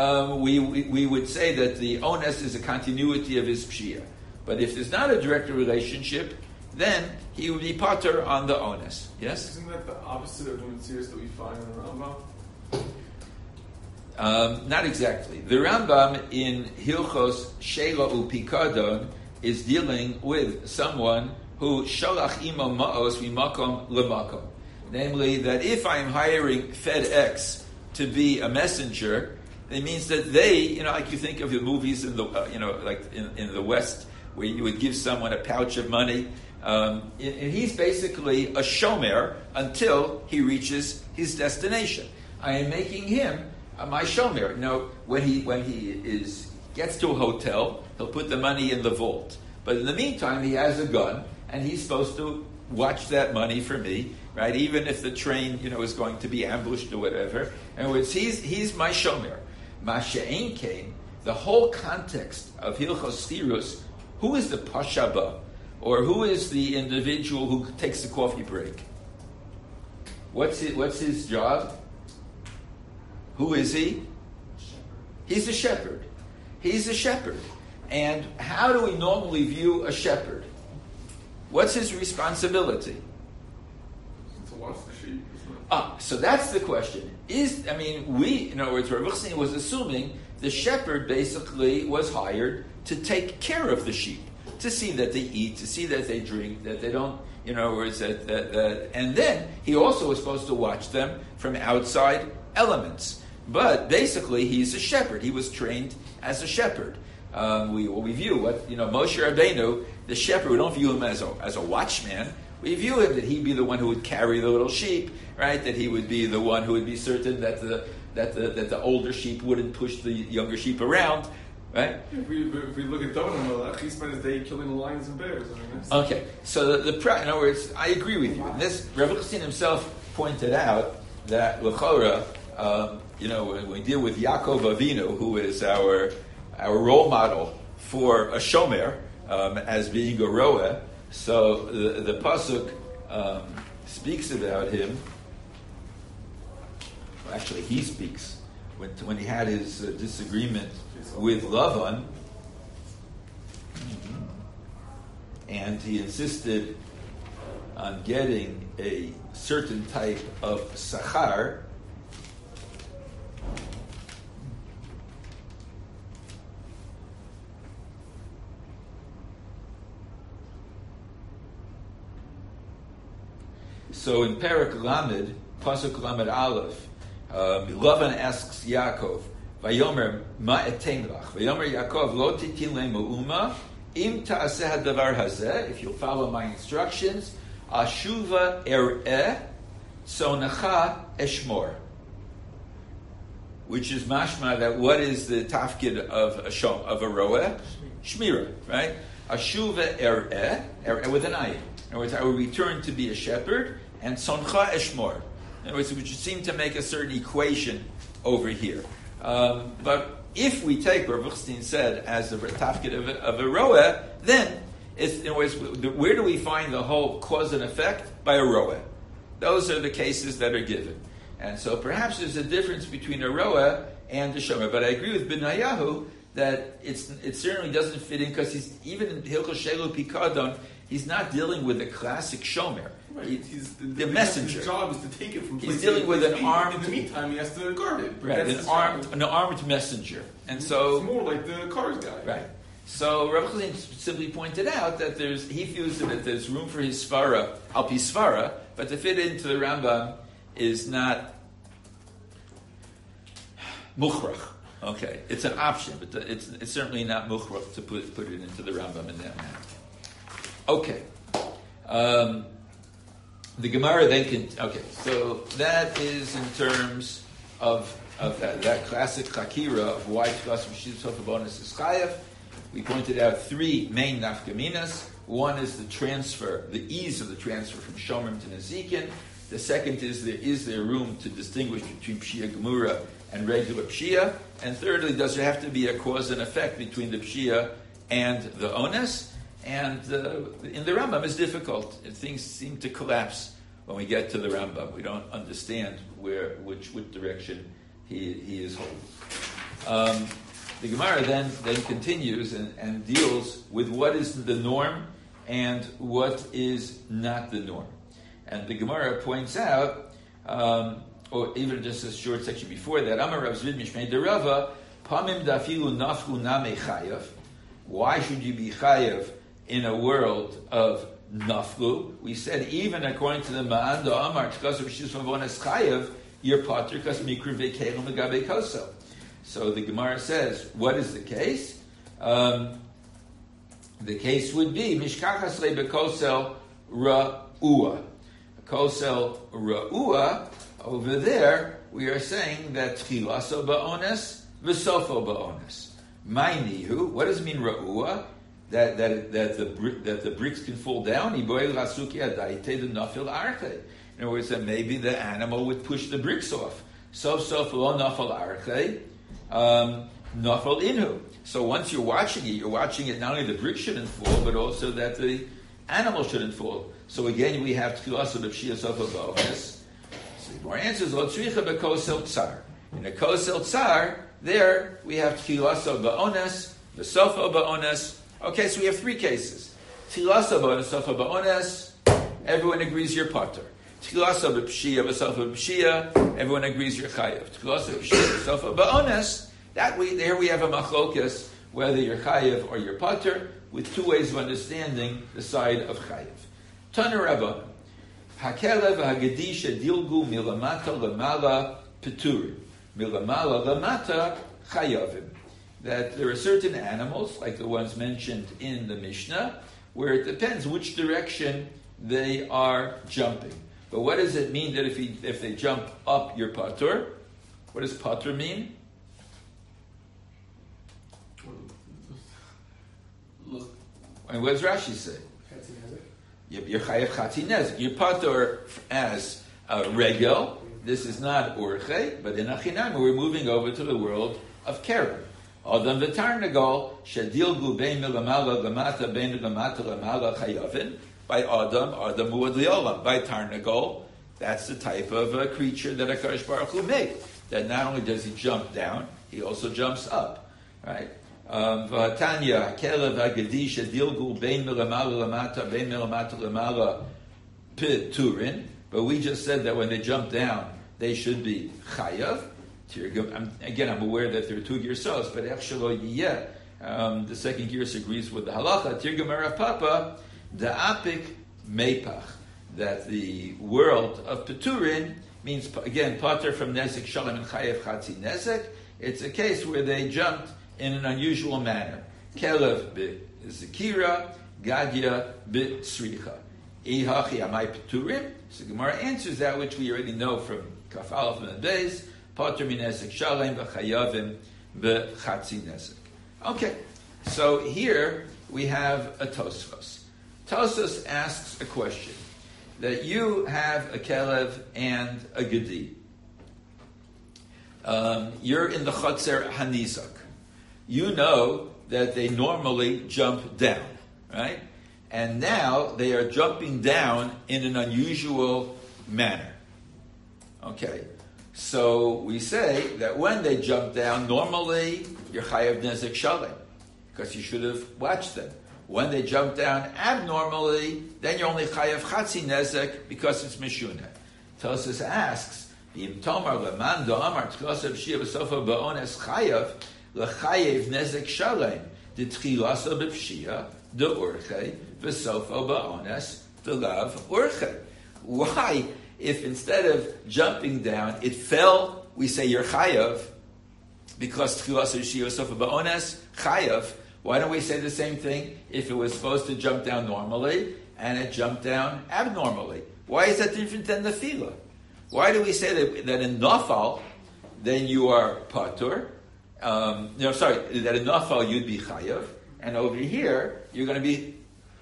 A: we would say that the onus is a continuity of his pshia. But if there's not a direct relationship, then he would be pater on the onus. Yes?
C: Isn't that the opposite of the mitzvahs that we find in the Rambam?
A: Not exactly. The Rambam in Hilchos Shela Upikadon is dealing with someone who shalach imo ma'os mimakom lemakom. Namely, that if I'm hiring FedEx to be a messenger, it means that they, like you think of the movies in the, like in the West, where you would give someone a pouch of money, and he's basically a shomer until he reaches his destination. I am making him my shomer. When he gets to a hotel, he'll put the money in the vault. But in the meantime, he has a gun, and he's supposed to watch that money for me, right? Even if the train, is going to be ambushed or whatever. In other words, he's my shomer. Masha'ein came, the whole context of Hilchos Chirus, who is the pashaba, or who is the individual who takes the coffee break? What's his job? Who is he? He's a shepherd. He's a shepherd. And how do we normally view a shepherd? What's his responsibility?
C: To watch the sheep.
A: So that's the question. In other words, Rav Chassin was assuming the shepherd basically was hired to take care of the sheep, to see that they eat, to see that they drink, that they don't, and then he also was supposed to watch them from outside elements. But basically, he's a shepherd. He was trained as a shepherd. We view what, Moshe Rabbeinu, the shepherd, we don't view him as a watchman. We view him that he'd be the one who would carry the little sheep, right? That he would be the one who would be certain that the older sheep wouldn't push the younger sheep around, right?
C: If we look at David, he spent his day killing lions and bears.
A: Okay, so in other words, I agree with you. This Rav Chassin himself pointed out that l'chora, when we deal with Yaakov Avinu, who is our role model for a shomer as being a roeh, so the pasuk speaks about him. Well, actually, he speaks when he had his disagreement with Lavan, and he insisted on getting a certain type of sachar. So in Perek Lamed, Pasuk Lamed Aleph, Lavan asks Yaakov, Vayomer ma etein lach. Vayomer Yaakov lo titin le'ma'uma im ta'aseh hadavar hazeh. If you'll follow my instructions, ashuva er'eh tzonacha eshmor. Which is mashma that what is the tafkid of a roeh? Shmira, right? Ashuva er'eh with an ayin. In other words, I will return to be a shepherd, and tzoncha eshmor. In other words, which would seem to make a certain equation over here. But if we take what Ruchstein said as the tafkid of a roeh, then it's, in other words, where do we find the whole cause and effect? By a roeh. Those are the cases that are given. And so perhaps there's a difference between a roeh and a shomer. But I agree with Benayahu that it certainly doesn't fit in, because he's even in Hilchos Shelu Pikadon, he's not dealing with a classic shomer.
C: Right.
A: He's the messenger.
C: His job is to take it from.
A: He's dealing with an armed.
C: In the meantime, he has to guard it.
A: Right, an armed messenger, and so
C: it's more like the cars guy.
A: Right. So Rav Chazin simply pointed out that he feels that there's room for his svara, al pi svara, but to fit into the Rambam is not mukhrach. Okay, it's an option, but it's certainly not mukhrach to put it into the Rambam in that manner. Okay. The Gemara then so that is in terms of that classic chakira of why Tfilas Rishis Sofabonis is chayav. We pointed out three main nafkaminas. One is the transfer, the ease of the transfer from Shomrim to Nezikin. The second is there room to distinguish between Pshia Gemura and regular Pshia? And thirdly, does there have to be a cause and effect between the Pshia and the Ones? And in the Rambam is difficult. Things seem to collapse when we get to the Rambam. We don't understand which direction he is holding. The Gemara then continues and deals with what is the norm and what is not the norm. And the Gemara points out, or even just a short section before that, Amar Rav Zvid Mishmei Derava, Pamim dafilu naflu name chayav. Why should you be chayav in a world of naflu? We said even according to the Ma'an, the Amar Tkos of Rishis Mavonas chayav, you're patur because mikra vekelim megabe kosel. So the Gemara says, what is the case? The case would be mishkachas lebekosel ra'ua. Kosel ra'ua. Over there, we are saying that tchilaso ba'ones v'sofo ba'ones. Ma'inihu. What does it mean ra'ua? That the bricks can fall down. In other words, that maybe the animal would push the bricks off. Sof lo nafal arche, nafal inhu. So once you're watching it not only the brick shouldn't fall, but also that the animal shouldn't fall. So again, we have tchilas of pshia sofa ba'ones. So the more answers lo tzricha bekosel tsar. In a kosel tsar, there we have tchilas of ba'ones, the sofa ba'ones. Okay, so we have three cases. Tchilas of ba'ones, sofa ba'ones. Everyone agrees you're patur. Tchilas of pshia, v'sofa pshia. Everyone agrees you're chayav. Tchilas of pshia, v'sofa ba'ones. There we have a machlokas whether you're chayav or you're patur, with two ways of understanding the side of chayav. Tana Rabbanan, hakelev hagedisha dilgu milamata lamala peturim, milamala lamata chayavim. That there are certain animals, like the ones mentioned in the Mishnah, where it depends which direction they are jumping. But what does it mean that if they jump up, you're patur? What does patur mean?
C: Look.
A: And what does Rashi say? You're chayav chati nezek. You're patur as a regel. This is not urche, but in achinam we're moving over to the world of keren. Adam v'tarnagol shadilgu bein milamala lamata bein lamata lamala chayavin. By Adam muad liolam. By tarnagol, that's the type of creature that HaKadosh Baruch Hu made. That not only does he jump down, he also jumps up. Right? V'atanya kelev hagadish shadilgu bein milamala lamata bein milamata lamala Peturin, but we just said that when they jump down, they should be chayav. I'm aware that there are two girsos, but the second girs agrees with the halacha. Tirgum Rav Papa, the apik mepach, that the world of Peturin means, again, pater from nezek shalom and chayav chatzi nezek. It's a case where they jumped in an unusual manner. Kelev b'zekira, gadya b'sricha. Ihachi amai Peturim. So Gemara answers that which we already know from Kaf Aleph and Beis. Pater min nezek shalom v'chayavim b'chatzi nezek. Okay, so here we have a Tosfos. Tosfos asks a question. That you have a Kelev and a Gedi. You're in the Chotzer Hanizak. You know that they normally jump down, right? And now they are jumping down in an unusual manner. Okay, so we say that when they jump down, normally you're Chayav Nezek Shalem, because you should have watched them. When they jump down abnormally, then you're only chayav chatzi nezek because it's mishuna. Tosfos asks, "B'im tomar leman do'amar tchilasav b'shia v'sofa ba'ones chayav lechayev nezek shalem d'tchilasav b'shia de'urchei v'sofa ba'ones d'lav urchei." Why, if instead of jumping down it fell, we say you're chayav because tchilasav b'shia v'sofa ba'ones chayav? Why don't we say the same thing if it was supposed to jump down normally and it jumped down abnormally? Why is that different than the fila? Why do we say that in nafal, then you are patur? That in nafal you'd be chayav, and over here you're going to be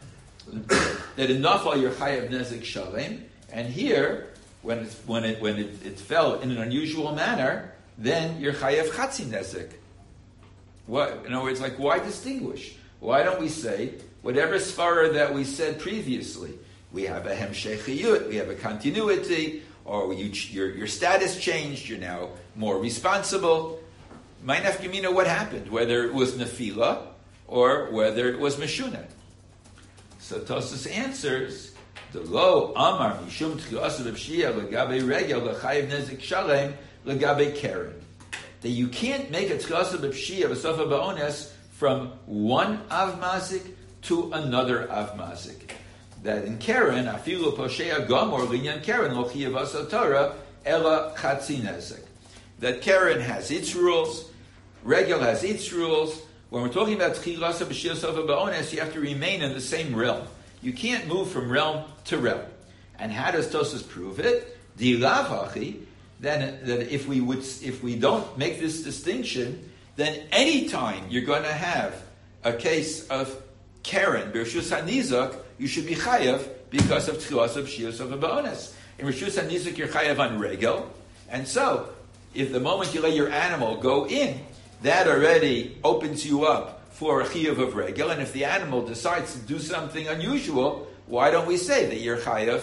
A: that in nafal you're chayav nezek shalem, and here when it fell in an unusual manner, then you're chayav chatzi nezek. What? In other words, why distinguish? Why don't we say whatever svara that we said previously? We have a hemshechiyut, we have a continuity, or your status changed, you're now more responsible. Ma'inaf Gemina, what happened? Whether it was nefila or whether it was meshuna. So Tosfos answers, the lo amar mishum tchilasav b'shia legabe regel lechayev nezek shalem legabe keren. That you can't make a tchilasav b'shia v'sofa ba'ones from one av mazik to another av mazik. That in Keren, afilu poshea gomor linyan Keren lo chiyav asotara ela chatzi nezek. That Keren has its rules, Regel has its rules. When we're talking about tchilasav b'shia v'sofa ba'ones, you have to remain in the same realm. You can't move from realm to realm. And how does Tosfos prove it? Dilav hachi. Then if we don't make this distinction, then any time you're going to have a case of Keren, B'Reshus HaNizak, you should be chayav because of tchilasav b'shia v'sofa ba'ones. In Reshus HaNizak, you're chayav on regel. And so, if the moment you let your animal go in, that already opens you up for a chiyuv of regel. And if the animal decides to do something unusual, why don't we say that you're chayav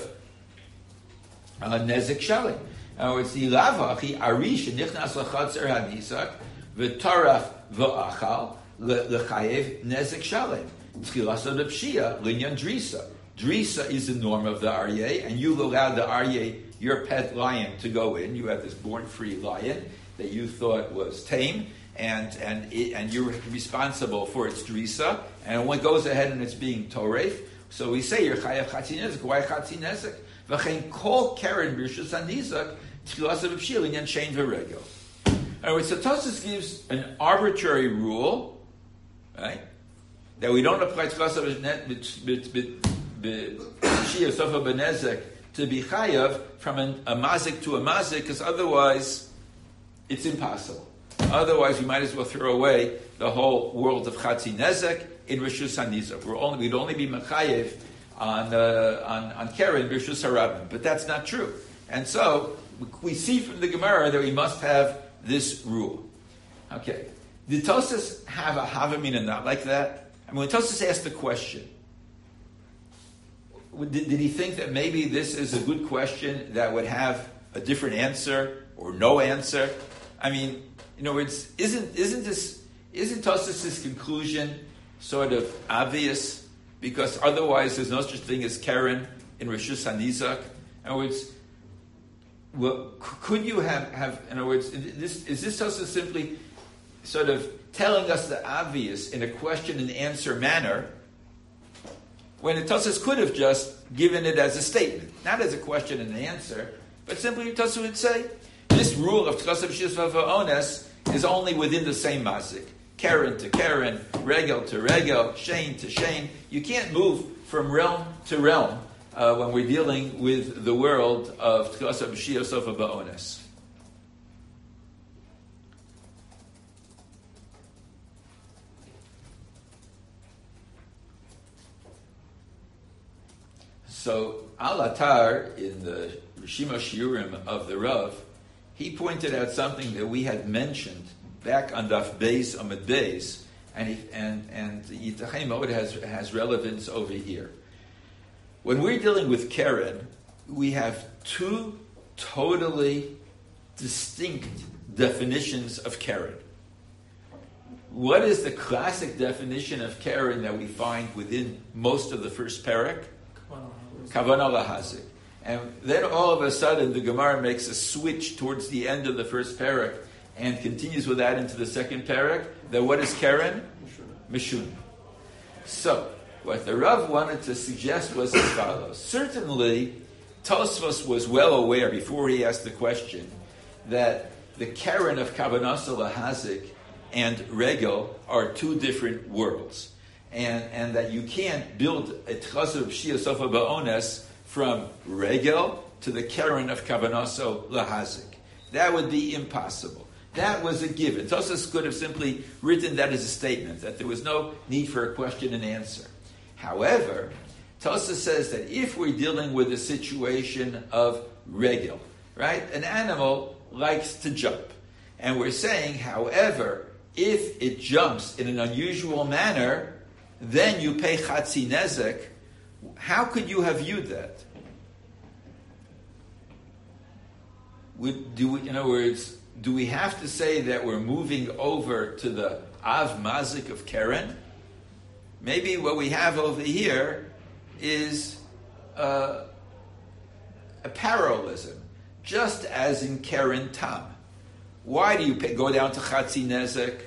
A: nezek shalem? In other words, the lavachi arish nichnas lachatzer hanisak v'taraf v'achal lechayev nezek shalem tchilasav b'shia linyan drisa. Drisa is the norm of the aryeh, and you allowed the aryeh, your pet lion, to go in. You had this born-free lion that you thought was tame, and you're responsible for its drisa. And when it goes ahead and it's being toref, so we say you're chayav chatzi nezek. Why chatzi nezek? V'chein kol keren b'reshus hanizak tchilasav b'shia linyan shein v'regel. Anyway, so Tosfos gives an arbitrary rule, right? That we don't apply tchilasav b'shia sofa b'nezek to be chayav from a mazik to a mazik, because otherwise it's impossible. Otherwise, we might as well throw away the whole world of chatzi nezek in Reshus HaNizak. We'd only be mechayev on Keren Reshus HaRabim, but that's not true. And so we see from the Gemara that we must have this rule. Okay, did Tosfos have a havamina not like that? I mean, when Tosfos asked the question, did he think that maybe this is a good question that would have a different answer or no answer? I mean, in other words, isn't Tosfos' conclusion sort of obvious? Because otherwise there's no such thing as Keren in Rishus HaNizak? In other words, well, could you have, in other words, is this also simply sort of telling us the obvious in a question and answer manner, when the Tosfos could have just given it as a statement, not as a question and answer, but simply Tosfos would say, this rule of Tchasa B'Shiyas V'Ones is only within the same mazik. Keren to Keren, Regel to Regel, Shane to Shane. You can't move from realm to realm when we're dealing with the world of Tchasa B'Shiyas V'Ones. So Al-Atar, in the Rishima Shiurim of the Rav, he pointed out something that we had mentioned back on Daf Beis Amud Beis, and Yitachei Mod has relevance over here. When we're dealing with Keren, we have two totally distinct definitions of Keren. What is the classic definition of Keren that we find within most of the first parak? Kavanah lahazik. And then all of a sudden the Gemara makes a switch towards the end of the first parak and continues with that into the second parak. That what is Keren? Mishuna. So, what the Rav wanted to suggest was as follows. Certainly, Tosfos was well aware before he asked the question that the Keren of Kavanah lahazik and Regel are two different worlds. And that you can't build a Tchasa B'Shiyas V'Ones from Regel to the Keren of Kavanaso Lahazik. That would be impossible. That was a given. Tosfos could have simply written that as a statement, that there was no need for a question and answer. However, Tosfos says that if we're dealing with a situation of Regel, right? An animal likes to jump. And we're saying, however, if it jumps in an unusual manner, then you pay Chatzi Nezek. How could you have viewed that? In other words, do we have to say that we're moving over to the Av Mazik of Keren? Maybe what we have over here is a parallelism, just as in Keren Tam. Why do you go down to Chatzi Nezek?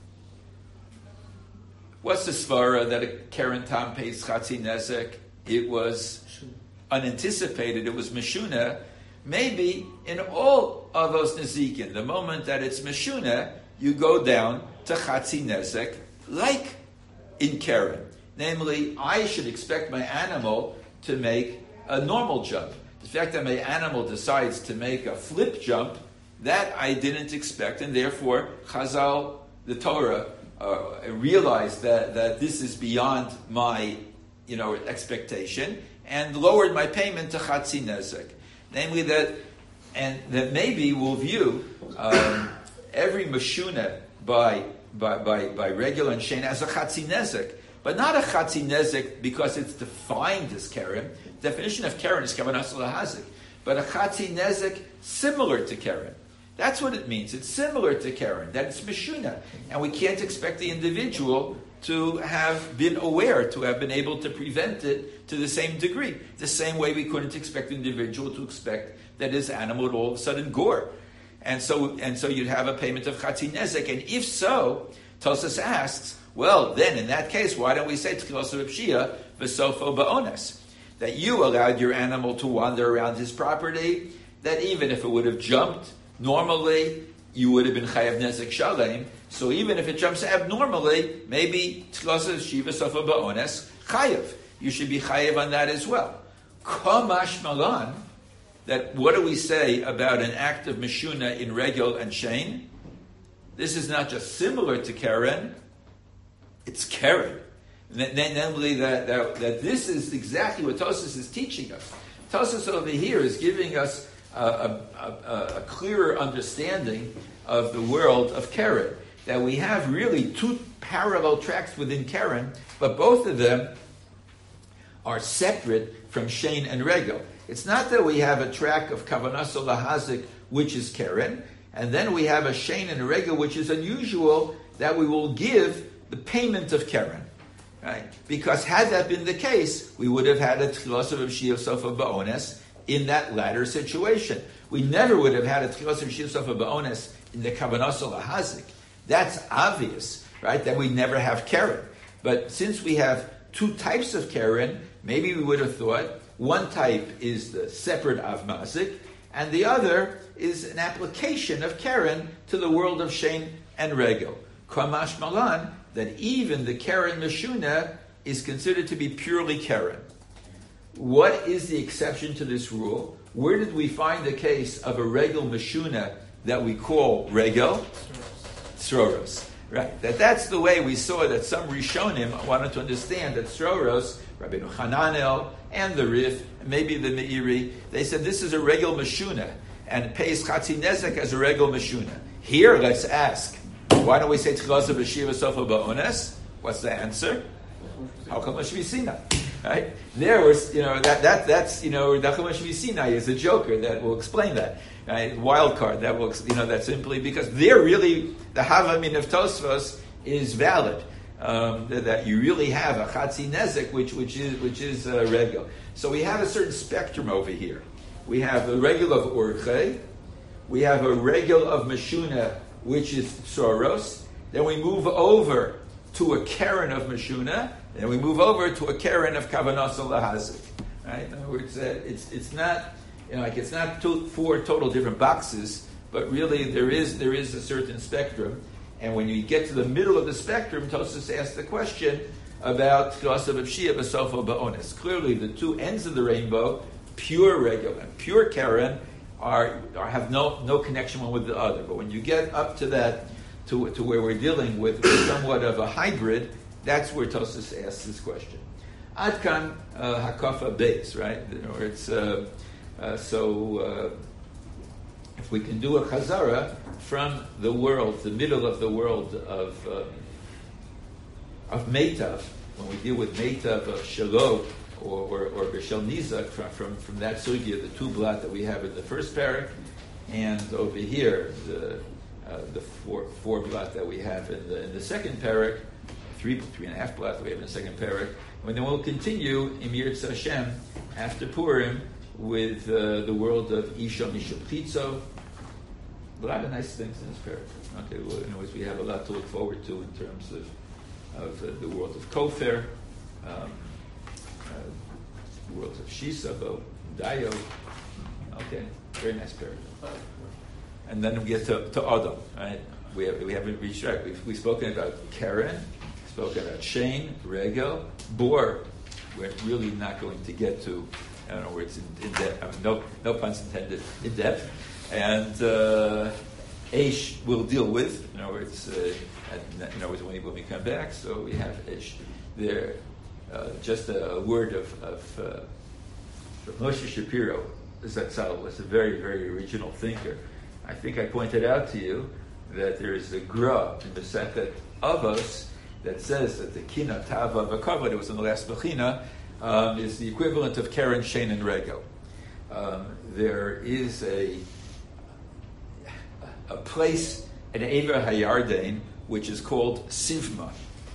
A: What's the svara that a Keren Tam pays Chatzi Nezek? It was unanticipated. It was Meshuna. Maybe in all of those Nezikin, the moment that it's Meshuna, you go down to Chatzi Nezek, like in Keren. Namely, I should expect my animal to make a normal jump. The fact that my animal decides to make a flip jump, that I didn't expect, and therefore Chazal, the Torah, realized that this is beyond my, expectation, and lowered my payment to Chatzi Nezek. Namely that maybe we'll view every Meshuna by Regel and Shein as a Chatzi Nezek, but not a Chatzi Nezek because it's defined as Keren. The definition of Keren is Kavanah Lahazik, but a Chatzi Nezek similar to Keren. That's what it means. It's similar to Keren, that it's Meshuna. And we can't expect the individual to have been aware, to have been able to prevent it to the same degree. The same way we couldn't expect the individual to expect that his animal would all of a sudden gore. And so you'd have a payment of Chatzi Nezek. And if so, Tosfos asks, well, then in that case, why don't we say Tchilas B'Shiyah V'Sofo Ba'ones? That you allowed your animal to wander around his property, that even if it would have jumped, normally, you would have been chayav nezek shalem. So even if it jumps abnormally, maybe tzlasa shiva sofa ba'ones chayav. You should be chayav on that as well. Kamash malan. That what do we say about an act of meshuna in Regel and Shein? This is not just similar to Keren; it's Keren. Namely, that this is exactly what Tosfos is teaching us. Tosfos over here is giving us a clearer understanding of the world of Keren. That we have really two parallel tracks within Keren, but both of them are separate from Shein and Regel. It's not that we have a track of Kavanah Lahazik, which is Keren, and then we have a Shein and a Regel, which is unusual, that we will give the payment of Keren. right? Because had that been the case, we would have had a Tchilas of Shia Sofa Ba'ones in that latter situation. We never would have had a Tchilas of Shia Sofa Ba'ones in the Kavanos Lahazik. That's obvious, right? That we never have Keren. But since we have two types of Keren, maybe we would have thought one type is the separate Av Mazik, and the other is an application of Keren to the world of Shein and Regel. Kamash Malan, that even the Keren Meshuna is considered to be purely Keren. What is the exception to this rule? Where did we find the case of a Regel Meshuna that we call Regel? Sroros. Right. That's the way we saw that some Rishonim wanted to understand that Sroros, Rabbeinu Hananel, and the Rif, maybe the Meiri, they said this is a Regel Meshuna, and it pays Chatzi Nezek as a Regel Meshuna. Here, let's ask, why don't we say Tchilas B'Shiva Sofa Ba'ones? What's the answer? How come Shvi Sinai? Right? There was, that's Dacham Shvi Sinai is a joker that will explain that. Right? Wild card that will, that simply because they're really, the Havamin of Tosfos is valid. That you really have a Chatzi Nezek, which is Regel. So we have a certain spectrum over here. We have a Regel of Urche, we have a Regel of Meshuna, which is Soros. Then we move over to a Keren of Meshuna, and we move over to a Keren of Kavanos Lahazik. Right? In other words, it's not it's not four total different boxes, but really there is a certain spectrum. And when you get to the middle of the spectrum, Tosfos asks the question about Tchilas B'Shia B'Sofa Ba'ones. Clearly, the two ends of the rainbow, pure Regel and pure Keren, have no connection one with the other. But when you get up to that, to where we're dealing with somewhat of a hybrid, that's where Tosfos asks this question. Adkan Hakafa Beis, right? Or it's if we can do a chazara from the world, the middle of the world of Meitav, when we deal with Meitav of Shalot or B'Shel Nizak, from that sugya, the two blot that we have in the first parak, and over here the four blot that we have in the second parak, three and a half blot that we have in the second parak. And then we'll continue in Yirtz Hashem after Purim with the world of Isha Mishum Chitzo. A lot of nice things in this parak. Okay, well, anyways, we have a lot to look forward to in terms of the world of Kofar, the worlds of Shisavo, Dayo. Okay, very nice parak. And then we get to Adam, right? We haven't reached right. We've spoken about Keren, spoken about Shein, Regel, Bor. We're really not going to get to. I don't know where it's in depth. I mean, no puns intended. In depth, and Eish we'll deal with. In other words, when we come back. So we have Eish there. Just a word of Moshe Shapiro. Zatzal was a very, very original thinker. I think I pointed out to you that there is a gra in the Sechet Avos that says that the Kina Tava V'Kavod, it was in the last Bechina, is the equivalent of Keren, Shein, and Regel. There is a place in Ever Hayarden which is called Sivma.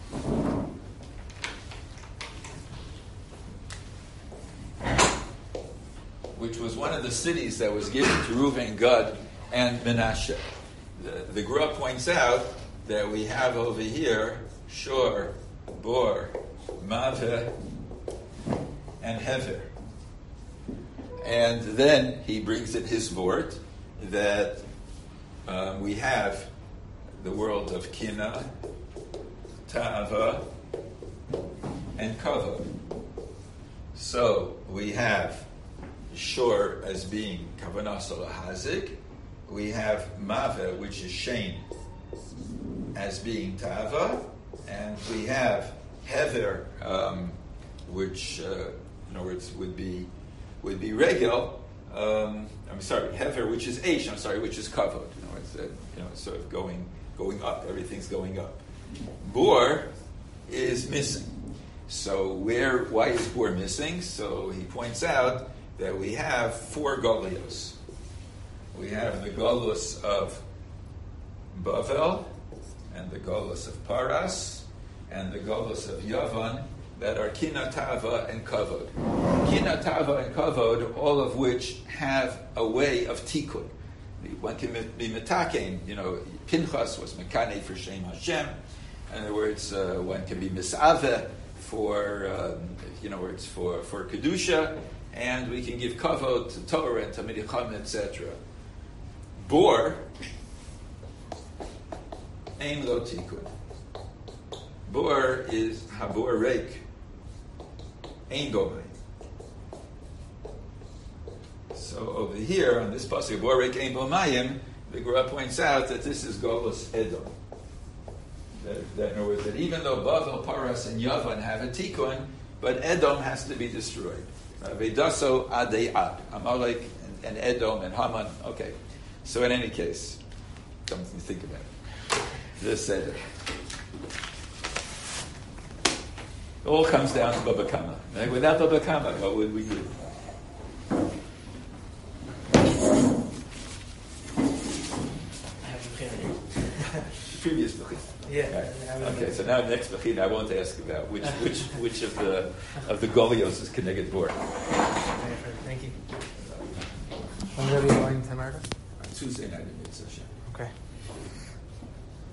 A: Which was one of the cities that was given to Reuven, Gad, and Menashe. The Gra points out that we have over here Shor, Bor, Maveh, and Hever. And then he brings in his word that we have the world of Kina, Ta'ava, and Kavod. So we have Shor as being Kavanas Lahazik. We have Maveh, which is Shein, as being Ta'ava. And we have Hever, which in other words would be Regel. I'm sorry, Hever, which is Eish. I'm sorry, which is Kavod. It's sort of going up. Everything's going up. Bor is missing. So why is Bor missing? So he points out that we have four Golios. We have the Golos of Bavel and the Golos of Paras, and the Golos of Yavan that are Kina Tava and Kavod. Kina Tava and Kavod, all of which have a way of tikkun. One can be metakein. Pinchas was mekane for Shem Hashem. In other words, one can be misave for, it's for kedusha, and we can give kavod to Torah and Talmidei Chacham, etc. Bor, ein lo tikkun. Bor is habor reik, ein gomay. So over here on this pasuk, bor reik ein bomayim, the Gemara points out that this is Golos Edom. That in other words, that even though Bavel, Paras, and Yavan have a tikkun, but Edom has to be destroyed. Vedaso adei ad, Amalek and Edom and Haman. Okay, so in any case, something to think about. This Seder. It all comes down to Baba Kama. Without Baba Kama, what would we do? Previous Bechina.
B: Yeah.
A: Right. Okay, so now next Bechina, I want to ask about which of the Golios is connected board.
B: Thank you. When are we going to America?
A: Tuesday night in Mitzvah.
B: Okay.